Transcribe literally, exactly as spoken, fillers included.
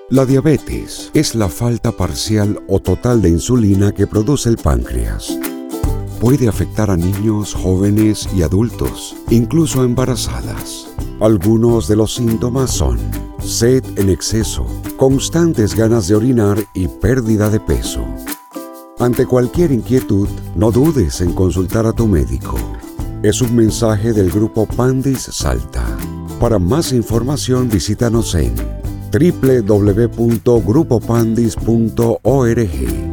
La diabetes es la falta parcial o total de insulina que produce el páncreas. Puede afectar a niños, jóvenes y adultos, incluso embarazadas. Algunos de los síntomas son sed en exceso, constantes ganas de orinar y pérdida de peso. Ante cualquier inquietud, no dudes en consultar a tu médico. Es un mensaje del Grupo Pandis Salta. Para más información visítanos en doble u doble u doble u punto grupo pandis punto org.